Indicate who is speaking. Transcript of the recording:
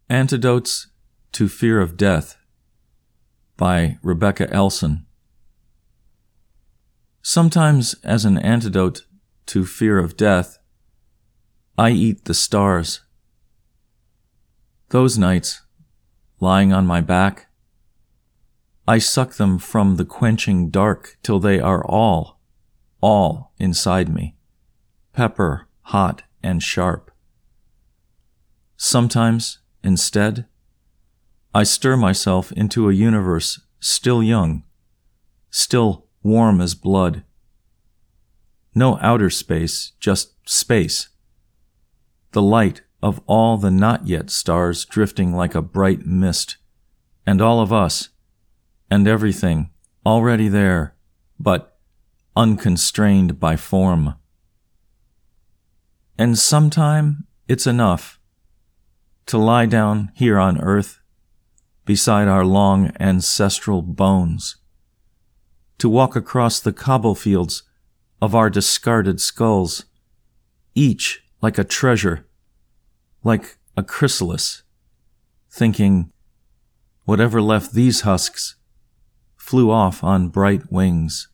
Speaker 1: Antidotes to Fear of Death by Rebecca Elson. Sometimes, as an antidote to fear of death, I eat the stars. Those nights, lying on my back, I suck them from the quenching dark till they are all inside me, pepper, hot and sharp. Sometimes, instead, I stir myself into a universe still young, still warm as blood. No outer space, just space. The light of all the not yet stars drifting like a bright mist, and all of us, and everything already there, but unconstrained by form. And sometime it's enough to lie down here on earth beside our long ancestral bones, to walk across the cobble fields of our discarded skulls, each like a treasure, like a chrysalis, thinking, whatever left these husks flew off on bright wings.